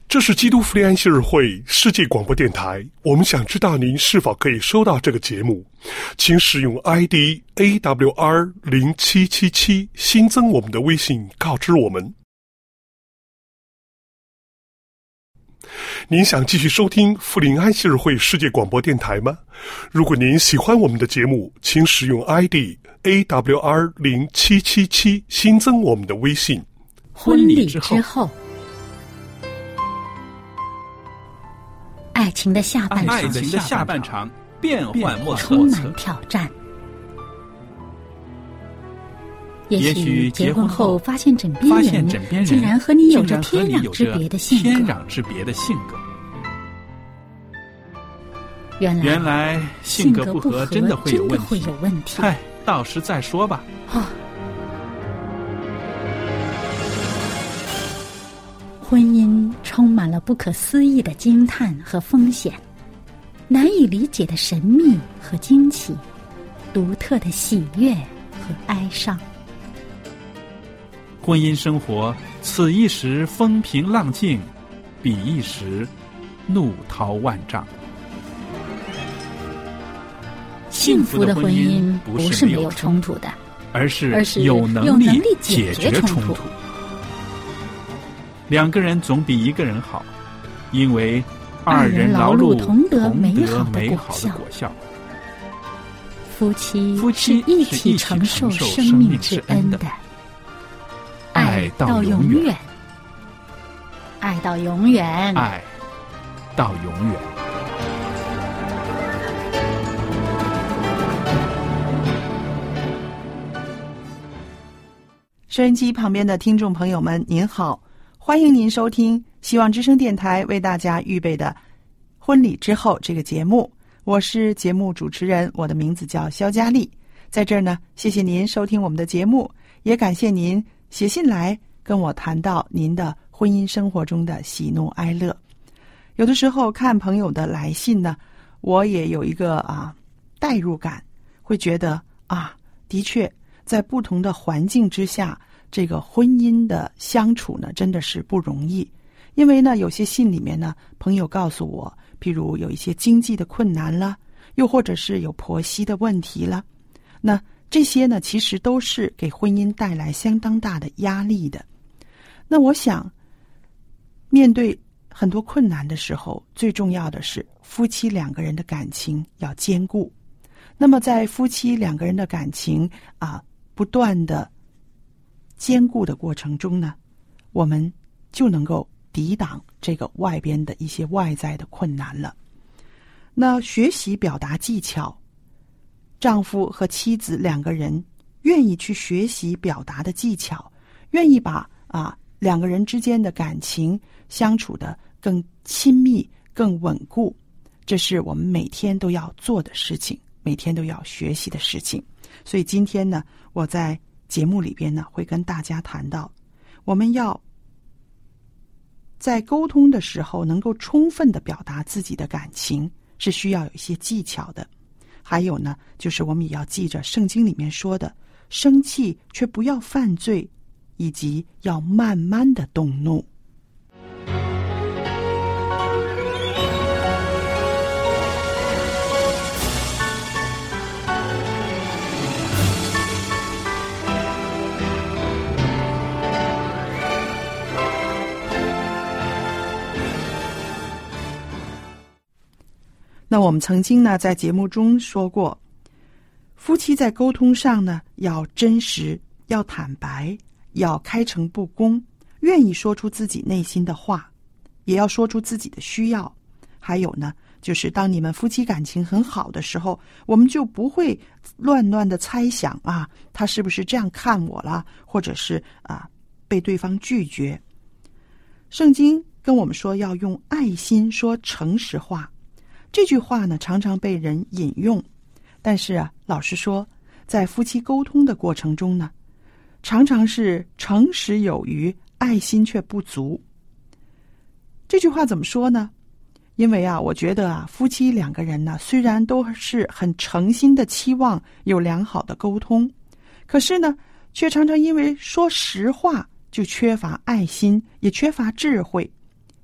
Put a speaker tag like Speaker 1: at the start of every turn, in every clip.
Speaker 1: 这是基督福音安息日会世界广播电台，我们想知道您是否可以收到这个节目，请使用 ID AWR0777 新增我们的微信告知我们。您想继续收听福林安息日会世界广播电台吗？如果您喜欢我们的节目，请使用 ID AWR0777 新增我们的微信。
Speaker 2: 婚礼之后，爱情的下半场变幻莫测，充满挑战。也许结婚后发现枕边人竟然和你有着天壤之别的性格。原来性格不合真的会有问题。嗨，到时再说吧。
Speaker 3: 婚姻充满了不可思议的惊叹和风险，难以理解的神秘和惊奇，独特的喜悦和哀伤。
Speaker 2: 婚姻生活，此一时风平浪静，彼一时怒涛万丈。
Speaker 3: 幸福的婚姻不是没有冲突的，
Speaker 2: 而是有能力解决冲突。两个人总比一个人好，因为二人劳碌同得美好的果效。
Speaker 3: 夫妻是一起承受生命之恩的，
Speaker 2: 爱到永远，
Speaker 3: 爱到永远，
Speaker 2: 爱到永远。
Speaker 4: 收音机旁边的听众朋友们，您好，欢迎您收听希望之声电台为大家预备的婚礼之后这个节目，我是节目主持人，我的名字叫肖佳丽。在这儿呢，谢谢您收听我们的节目，也感谢您写信来跟我谈到您的婚姻生活中的喜怒哀乐。有的时候看朋友的来信呢，我也有一个代入感，会觉得的确在不同的环境之下，这个婚姻的相处呢真的是不容易。因为呢有些信里面呢，朋友告诉我，譬如有一些经济的困难了，又或者是有婆媳的问题了，那这些呢其实都是给婚姻带来相当大的压力的。那我想面对很多困难的时候，最重要的是夫妻两个人的感情要坚固。那么在夫妻两个人的感情不断的坚固的过程中呢，我们就能够抵挡这个外边的一些外在的困难了。那学习表达技巧，丈夫和妻子两个人愿意去学习表达的技巧，愿意把两个人之间的感情相处的更亲密更稳固，这是我们每天都要做的事情，每天都要学习的事情。所以今天呢，我在节目里边呢会跟大家谈到，我们要在沟通的时候能够充分的表达自己的感情，是需要有一些技巧的。还有呢，就是我们也要记着圣经里面说的，生气却不要犯罪，以及要慢慢的动怒。那我们曾经呢在节目中说过，夫妻在沟通上呢要真实，要坦白，要开诚布公，愿意说出自己内心的话，也要说出自己的需要。还有呢，就是当你们夫妻感情很好的时候，我们就不会乱的猜想他是不是这样看我了，或者是被对方拒绝。圣经跟我们说要用爱心说诚实话，这句话呢常常被人引用，但是老实说，在夫妻沟通的过程中呢，常常是诚实有余，爱心却不足。这句话怎么说呢？因为我觉得夫妻两个人呢，虽然都是很诚心的期望有良好的沟通，可是呢，却常常因为说实话就缺乏爱心，也缺乏智慧，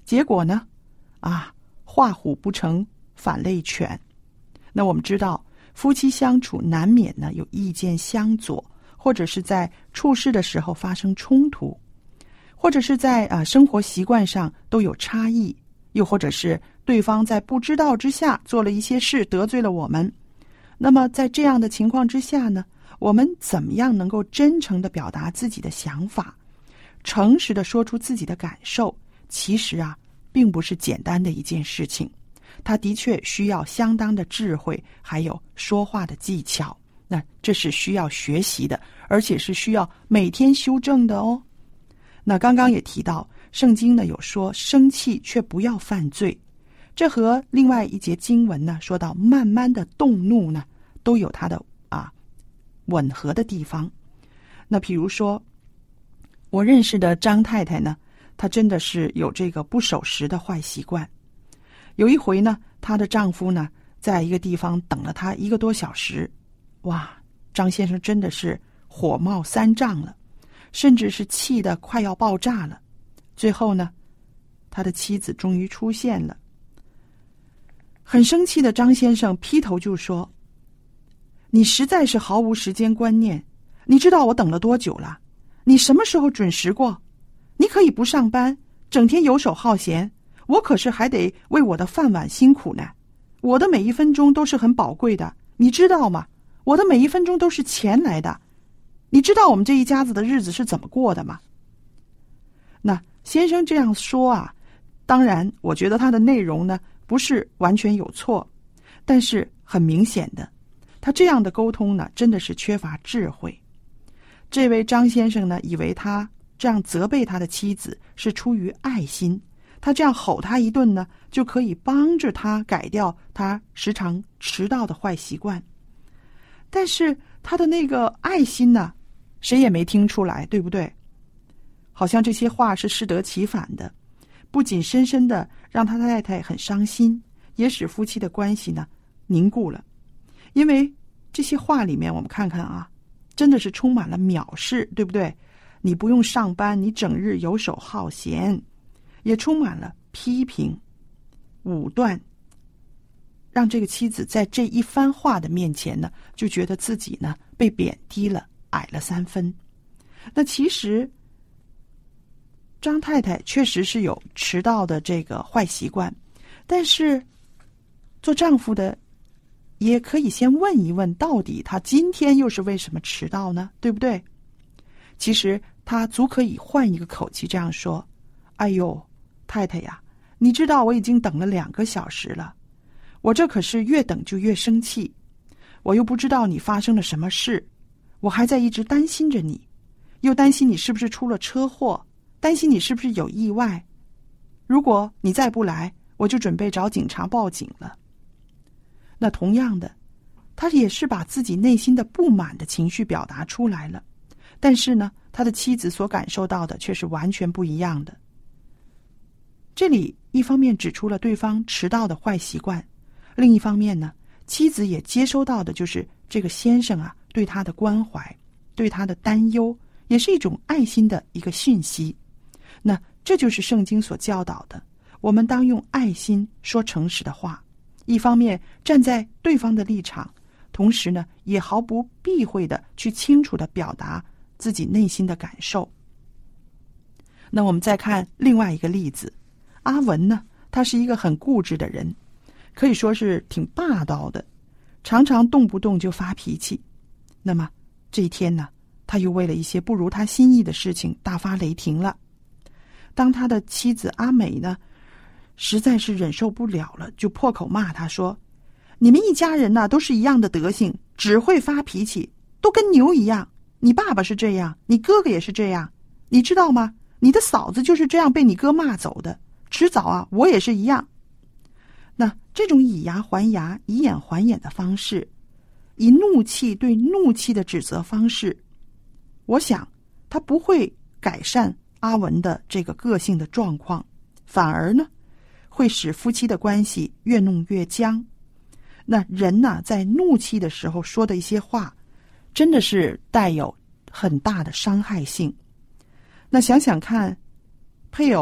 Speaker 4: 结果呢，画虎不成反类犬。那我们知道，夫妻相处难免呢有意见相左，或者是在处事的时候发生冲突，或者是在生活习惯上都有差异，又或者是对方在不知道之下做了一些事得罪了我们。那么在这样的情况之下呢，我们怎么样能够真诚地表达自己的想法，诚实地说出自己的感受，其实并不是简单的一件事情，它的确需要相当的智慧，还有说话的技巧。那这是需要学习的，而且是需要每天修正的哦。那刚刚也提到，圣经呢有说生气却不要犯罪，这和另外一节经文呢说到慢慢的动怒呢，都有它的吻合的地方。那比如说，我认识的张太太呢，她真的是有这个不守时的坏习惯。有一回呢，她的丈夫呢在一个地方等了她1个多小时，哇，张先生真的是火冒三丈了，甚至是气得快要爆炸了。最后呢，他的妻子终于出现了。很生气的张先生劈头就说：“你实在是毫无时间观念，你知道我等了多久了？你什么时候准时过？你可以不上班，整天游手好闲，我可是还得为我的饭碗辛苦呢。我的每一分钟都是很宝贵的，你知道吗？我的每一分钟都是钱来的。你知道我们这一家子的日子是怎么过的吗？”那先生这样说当然我觉得他的内容呢不是完全有错，但是很明显的，他这样的沟通呢真的是缺乏智慧。这位张先生呢以为他这样责备他的妻子是出于爱心，他这样吼他一顿呢就可以帮着他改掉他时常迟到的坏习惯。但是他的那个爱心呢，谁也没听出来，对不对？好像这些话是适得其反的，不仅深深的让他太太很伤心，也使夫妻的关系呢凝固了。因为这些话里面我们看看真的是充满了藐视，对不对？你不用上班，你整日游手好闲，也充满了批评、武断，让这个妻子在这一番话的面前呢，就觉得自己呢被贬低了，矮了3分。那其实张太太确实是有迟到的这个坏习惯，但是做丈夫的也可以先问一问，到底他今天又是为什么迟到呢？对不对？其实他足可以换一个口气这样说：“哎呦，太太呀，你知道我已经等了2个小时了，我这可是越等就越生气，我又不知道你发生了什么事，我还在一直担心着你，又担心你是不是出了车祸，担心你是不是有意外。如果你再不来，我就准备找警察报警了。”那同样的，他也是把自己内心的不满的情绪表达出来了，但是呢，他的妻子所感受到的却是完全不一样的。这里一方面指出了对方迟到的坏习惯，另一方面呢，妻子也接收到的就是这个先生对他的关怀，对他的担忧，也是一种爱心的一个讯息。那这就是圣经所教导的，我们当用爱心说诚实的话，一方面站在对方的立场，同时呢也毫不避讳的去清楚的表达自己内心的感受。那我们再看另外一个例子，阿文呢，他是一个很固执的人，可以说是挺霸道的，常常动不动就发脾气。那么这一天呢，他又为了一些不如他心意的事情大发雷霆了。当他的妻子阿美呢，实在是忍受不了了，就破口骂他说：“你们一家人都是一样的德行，只会发脾气，都跟牛一样。你爸爸是这样，你哥哥也是这样，你知道吗？你的嫂子就是这样被你哥骂走的，迟早我也是一样。”那这种以牙还牙、以眼还眼的方式，以怒气对怒气的指责方式，我想他不会改善阿文的这个个性的状况，反而呢会使夫妻的关系越弄越僵。那人在怒气的时候说的一些话，真的是带有很大的伤害性。那想想看，配偶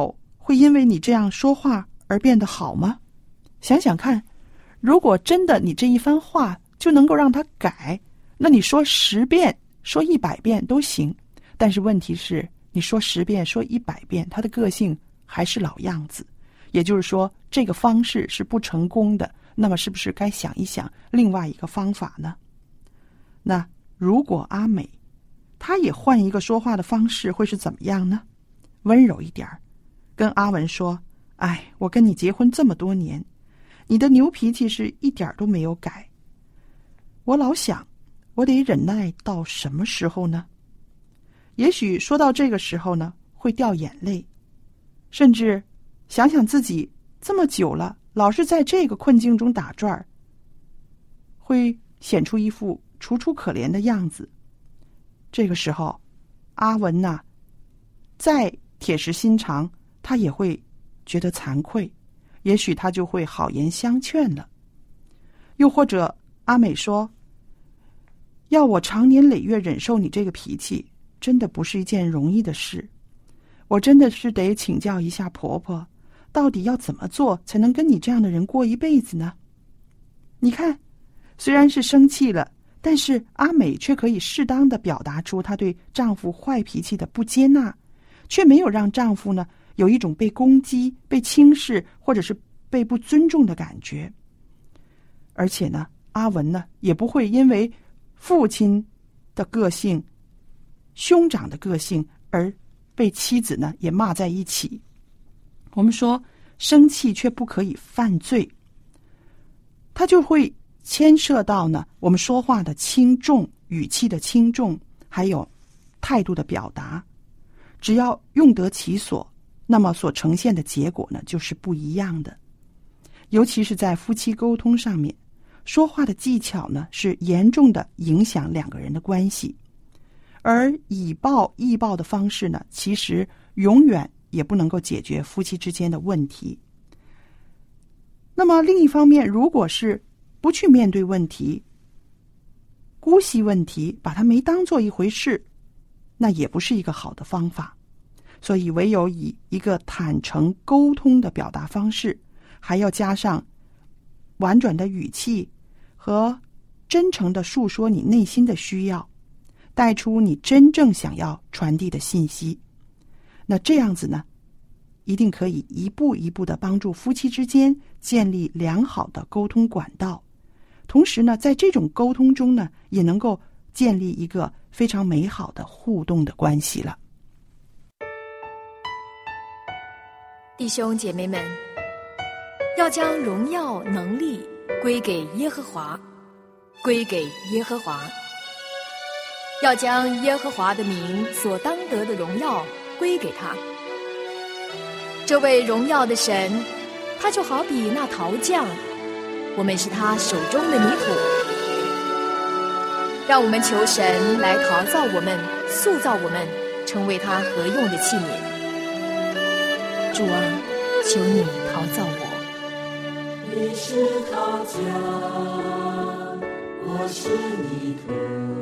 Speaker 4: 会因为你这样说话而变得好吗？想想看，如果真的你这一番话就能够让他改，那你说10遍说100遍都行。但是问题是，你说10遍说100遍，他的个性还是老样子，也就是说这个方式是不成功的。那么是不是该想一想另外一个方法呢？那如果阿美她也换一个说话的方式，会是怎么样呢？温柔一点，跟阿文说，哎，我跟你结婚这么多年，你的牛脾气是一点都没有改，我老想我得忍耐到什么时候呢？也许说到这个时候呢，会掉眼泪，甚至想想自己这么久了老是在这个困境中打转，会显出一副楚楚可怜的样子。这个时候阿文呐，再铁石心肠，他也会觉得惭愧，也许他就会好言相劝了。又或者阿美说，要我长年累月忍受你这个脾气，真的不是一件容易的事，我真的是得请教一下婆婆，到底要怎么做才能跟你这样的人过一辈子呢？你看，虽然是生气了，但是阿美却可以适当的表达出她对丈夫坏脾气的不接纳，却没有让丈夫呢有一种被攻击、被轻视或者是被不尊重的感觉。而且呢，阿文呢也不会因为父亲的个性、兄长的个性而被妻子呢也骂在一起。我们说生气却不可以犯罪，它就会牵涉到呢我们说话的轻重、语气的轻重，还有态度的表达。只要用得其所，那么所呈现的结果呢就是不一样的。尤其是在夫妻沟通上面，说话的技巧呢是严重的影响两个人的关系，而以暴易暴的方式呢，其实永远也不能够解决夫妻之间的问题。那么另一方面，如果是不去面对问题，姑息问题，把它没当做一回事，那也不是一个好的方法。所以唯有以一个坦诚沟通的表达方式，还要加上婉转的语气和真诚的述说你内心的需要，带出你真正想要传递的信息。那这样子呢，一定可以一步一步的帮助夫妻之间建立良好的沟通管道。同时呢，在这种沟通中呢，也能够建立一个非常美好的互动的关系了。
Speaker 5: 弟兄姐妹们，要将荣耀能力归给耶和华，归给耶和华。要将耶和华的名所当得的荣耀归给他。这位荣耀的神，他就好比那陶匠，我们是他手中的泥土。让我们求神来陶造我们，塑造我们，成为他合用的器皿。主啊，求你陶造我。
Speaker 6: 你是陶匠，我是泥土，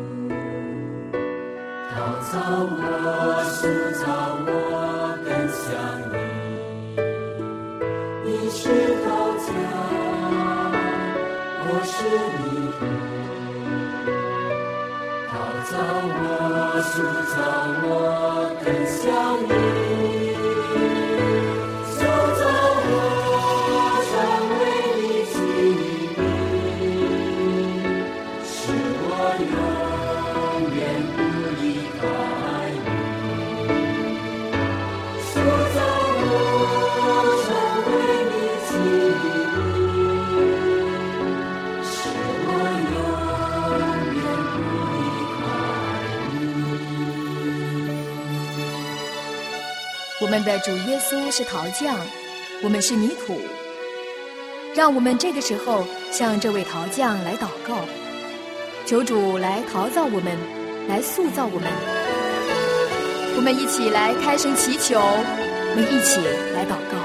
Speaker 6: 陶造我，塑造我，更像你。你是陶匠，我是泥土，陶造我，塑造我，更像你。
Speaker 5: 我们的主耶稣是陶匠，我们是泥土。让我们这个时候向这位陶匠来祷告，求主来陶造我们，来塑造我们。我们一起来开声祈求，我们一起来祷告。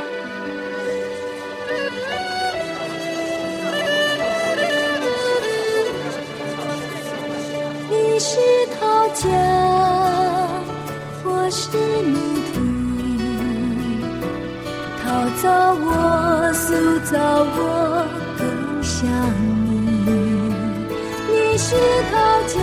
Speaker 6: 你是陶匠，我是泥土，
Speaker 7: 造我，塑造我更像你。你是陶匠，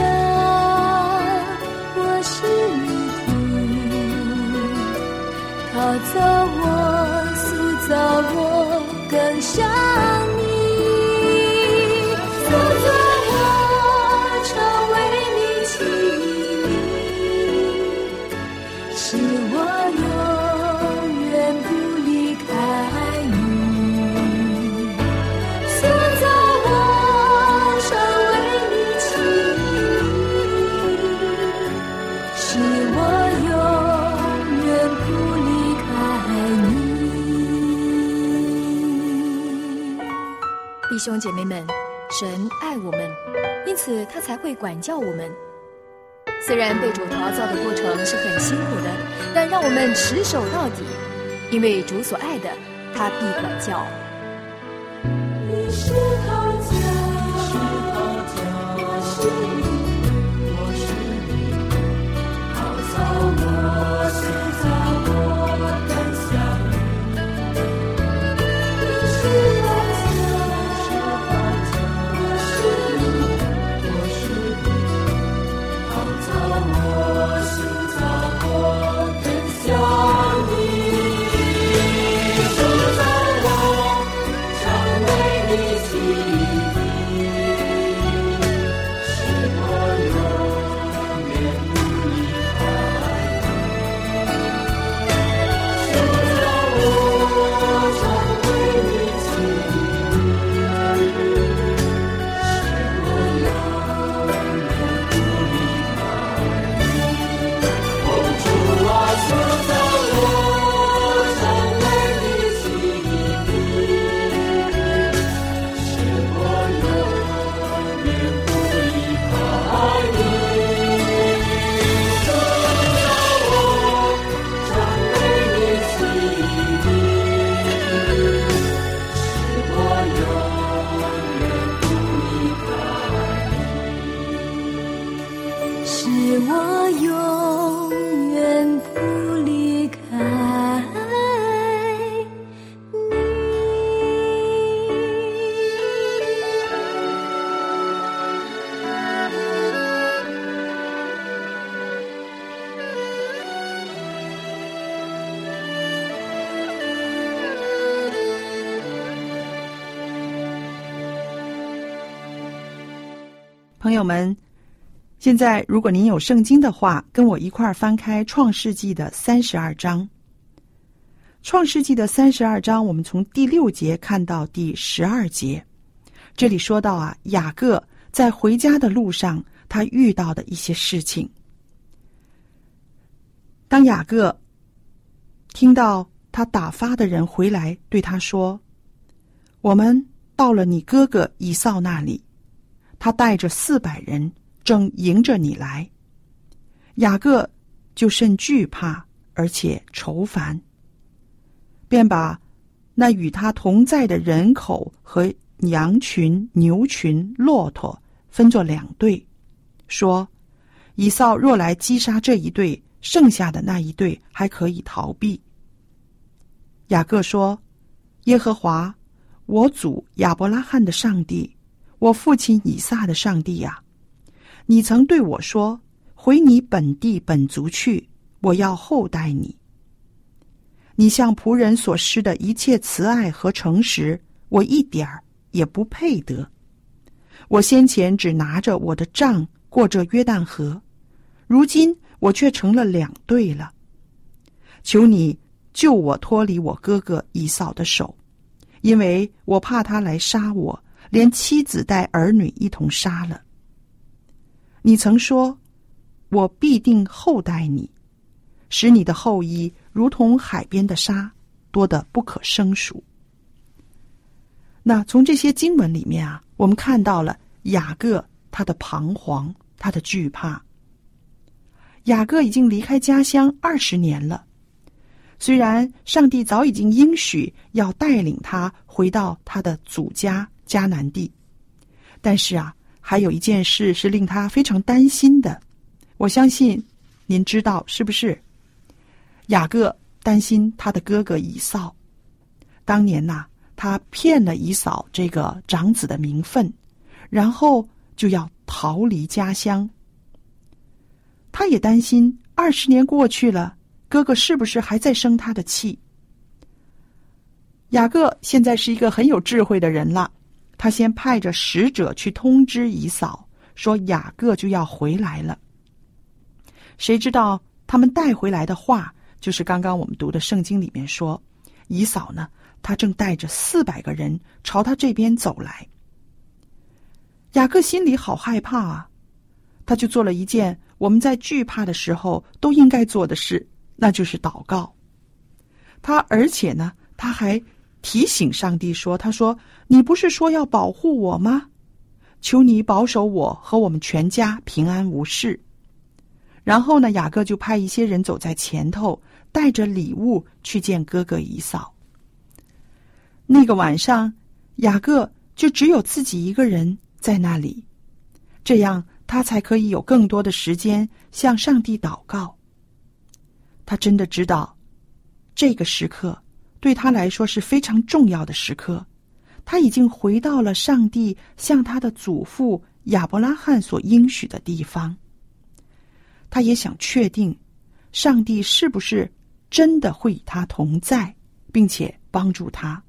Speaker 7: 我是泥土，陶造我，塑造我更像你。塑造我成为你器皿，使我永远不离开你。塑造我成为你器皿，使我永远不离开你。
Speaker 5: 弟兄姐妹们，神爱我们，因此他才会管教我们。虽然被主陶造的过程是很辛苦的，但让我们持守到底，因为主所爱的，他必管教。
Speaker 7: 你是陶匠，我是你，陶造我，塑造我更像你。你是陶匠，我是你，陶造我，塑造我更像你。塑造我成为你器皿，使我永远不离开你。塑造我成为你器皿，使我永远不离开你。哦，主啊，塑造我成为你器皿，使我永远不离开你。塑造我成为你器皿，使我永远不离开你。使我永远不离开
Speaker 4: 朋友们，现在如果您有圣经的话，跟我一块儿翻开创世纪的32章。创世纪的32章，我们从第6节看到第12节。这里说到啊，雅各在回家的路上，他遇到的一些事情。当雅各听到他打发的人回来对他说，我们到了你哥哥以扫那里，他带着400人正迎着你来。雅各就甚惧怕，而且愁烦，便把那与他同在的人口和羊群、牛群、骆驼分作2队，说，以扫若来击杀这一队，剩下的那一队还可以逃避。雅各说，耶和华，我祖亚伯拉罕的上帝，我父亲以撒的上帝呀，你曾对我说，回你本地本族去，我要厚待你。你向仆人所施的一切慈爱和诚实，我一点儿也不配得。我先前只拿着我的杖过这约旦河，如今我却成了2队了。求你救我脱离我哥哥以扫的手，因为我怕他来杀我，连妻子带儿女一同杀了。你曾说，我必定厚待你，使你的后裔如同海边的沙，多得不可胜数。那从这些经文里面啊，我们看到了雅各他的彷徨，他的惧怕。雅各已经离开家乡20年了，虽然上帝早已经应许要带领他回到他的祖家迦南地，但是啊，还有一件事是令他非常担心的。我相信您知道是不是？雅各担心他的哥哥以扫， 当年他骗了以扫这个长子的名分，然后就要逃离家乡。他也担心20年过去了，哥哥是不是还在生他的气。雅各现在是一个很有智慧的人了，他先派着使者去通知以扫，说雅各就要回来了。谁知道他们带回来的话，就是刚刚我们读的圣经里面说，以扫呢，他正带着400个人朝他这边走来。雅各心里好害怕啊，他就做了一件我们在惧怕的时候都应该做的事，那就是祷告。而且呢，他还提醒上帝说，他说，你不是说要保护我吗？求你保守我和我们全家平安无事。然后呢，雅各就派一些人走在前头，带着礼物去见哥哥以扫。那个晚上，雅各就只有自己一个人在那里，这样他才可以有更多的时间向上帝祷告。他真的知道，这个时刻对他来说是非常重要的时刻。他已经回到了上帝向他的祖父亚伯拉罕所应许的地方。他也想确定，上帝是不是真的会与他同在，并且帮助他。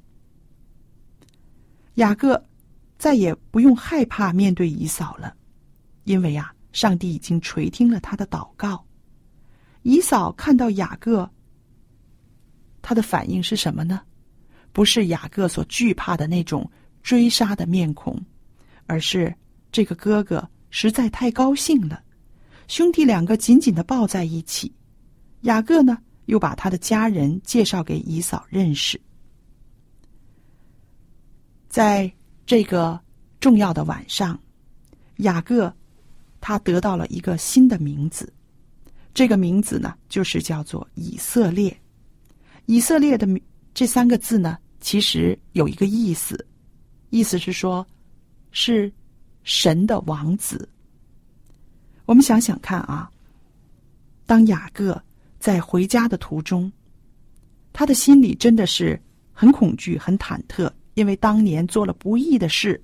Speaker 4: 雅各再也不用害怕面对以扫了，因为上帝已经垂听了他的祷告。以扫看到雅各，他的反应是什么呢？不是雅各所惧怕的那种追杀的面孔，而是这个哥哥实在太高兴了。兄弟2个紧紧地抱在一起。雅各呢，又把他的家人介绍给以扫认识。在这个重要的晚上，雅各他得到了一个新的名字，这个名字呢，就是叫做以色列。以色列的这3个字呢，其实有一个意思，意思是说，是神的王子。我们想想看当雅各在回家的途中，他的心里真的是很恐惧、很忐忑，因为当年做了不义的事。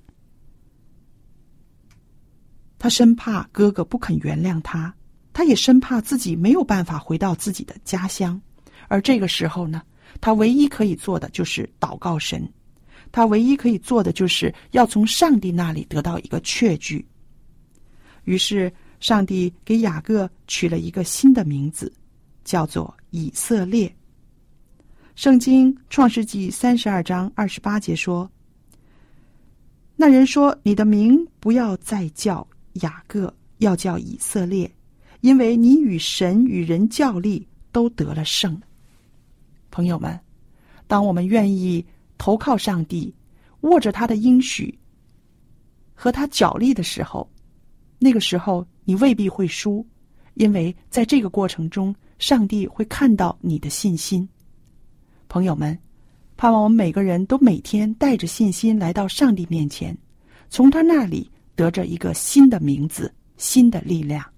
Speaker 4: 他生怕哥哥不肯原谅他，他也生怕自己没有办法回到自己的家乡。而这个时候呢，他唯一可以做的就是祷告神，他唯一可以做的就是要从上帝那里得到一个确据。于是上帝给雅各取了一个新的名字，叫做以色列。圣经创世纪32章28节说，那人说，你的名不要再叫雅各，要叫以色列，因为你与神与人较力都得了胜。朋友们，当我们愿意投靠上帝，握着他的应许和他角力的时候，那个时候你未必会输，因为在这个过程中，上帝会看到你的信心。朋友们，盼望我们每个人都每天带着信心来到上帝面前，从他那里得着一个新的名字，新的力量。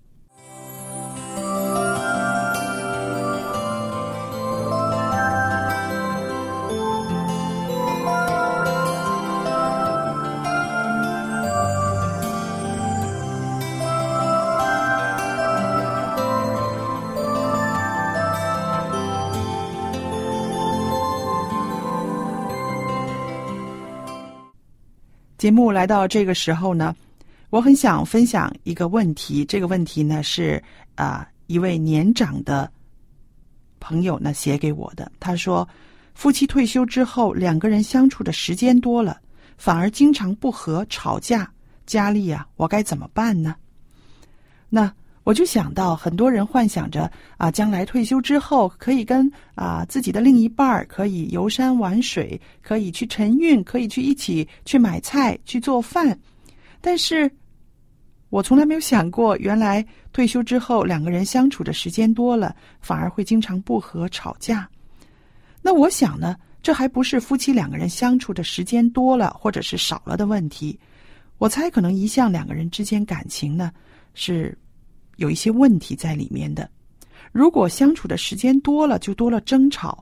Speaker 4: 节目来到这个时候呢，我很想分享一个问题。这个问题呢是一位年长的朋友呢写给我的。他说，夫妻退休之后，2个人相处的时间多了，反而经常不和吵架，家里我该怎么办呢？那我就想到很多人幻想着将来退休之后可以跟自己的另一半可以游山玩水，可以去晨运，可以去一起去买菜去做饭。但是我从来没有想过，原来退休之后2个人相处的时间多了，反而会经常不和吵架。那我想呢，这还不是夫妻2个人相处的时间多了或者是少了的问题。我猜可能一向2个人之间感情呢是有一些问题在里面的。如果相处的时间多了，就多了争吵，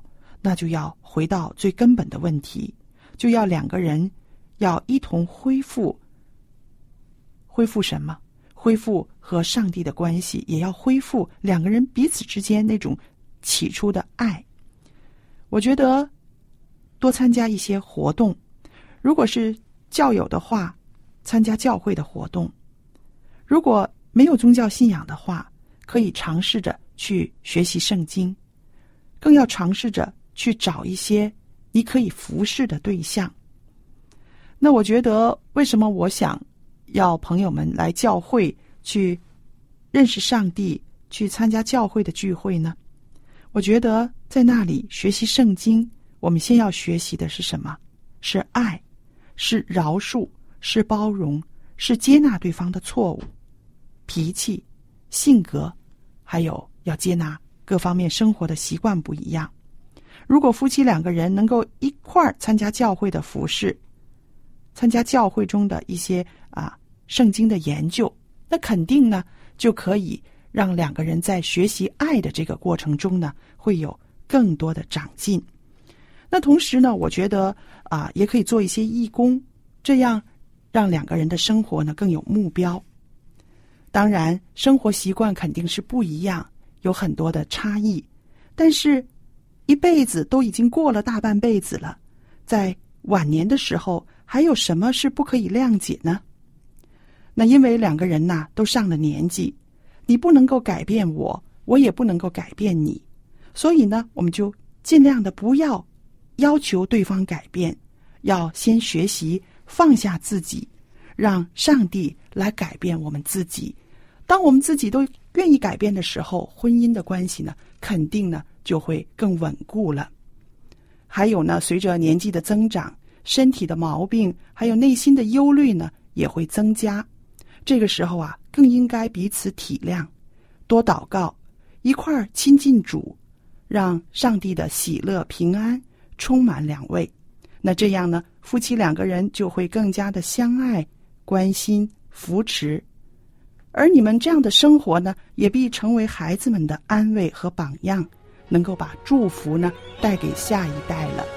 Speaker 4: 那就要回到最根本的问题，就要两个人要一同恢复什么？恢复和上帝的关系，也要恢复两个人彼此之间那种起初的爱。我觉得多参加一些活动，如果是教友的话，参加教会的活动；如果没有宗教信仰的话，可以尝试着去学习圣经，更要尝试着去找一些你可以服侍的对象。那我觉得为什么我想要朋友们来教会去认识上帝，去参加教会的聚会呢？我觉得在那里学习圣经，我们先要学习的是什么？是爱，是饶恕，是包容，是接纳对方的错误、脾气、性格，还有要接纳各方面生活的习惯不一样。如果夫妻两个人能够一块儿参加教会的服事，参加教会中的一些圣经的研究，那肯定呢就可以让两个人在学习爱的这个过程中呢会有更多的长进。那同时呢，我觉得也可以做一些义工，这样让两个人的生活呢更有目标。当然生活习惯肯定是不一样，有很多的差异，但是一辈子都已经过了大半辈子了，在晚年的时候还有什么是不可以谅解呢？那因为两个人都上了年纪，你不能够改变我，我也不能够改变你，所以呢我们就尽量的不要要求对方改变，要先学习放下自己，让上帝来改变我们自己。当我们自己都愿意改变的时候，婚姻的关系呢肯定呢就会更稳固了。还有呢，随着年纪的增长，身体的毛病还有内心的忧虑呢也会增加。这个时候更应该彼此体谅，多祷告，一块儿亲近主，让上帝的喜乐平安充满两位。那这样呢，夫妻两个人就会更加的相爱、关心、扶持。而你们这样的生活呢，也必成为孩子们的安慰和榜样，能够把祝福呢带给下一代了。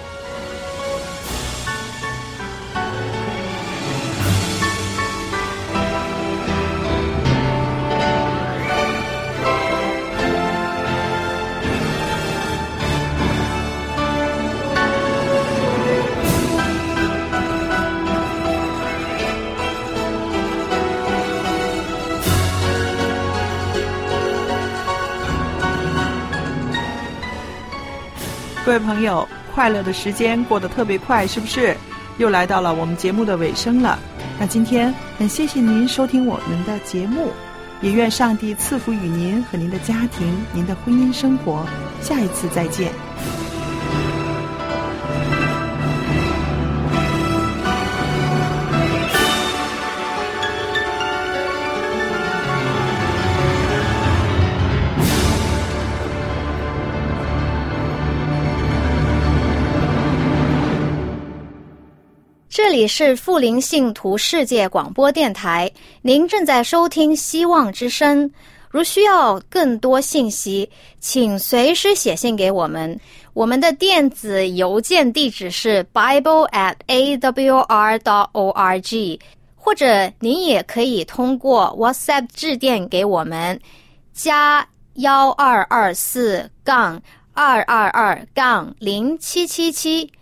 Speaker 4: 各位朋友，快乐的时间过得特别快，是不是？又来到了我们节目的尾声了。那今天很谢谢您收听我们的节目，也愿上帝赐福于您和您的家庭，您的婚姻生活。下一次再见。
Speaker 8: 这里是富林信徒世界广播电台，您正在收听希望之声。如需要更多信息，请随时写信给我们。我们的电子邮件地址是 bible@awr.org， 或者您也可以通过 WhatsApp 致电给我们，加1224-222-0777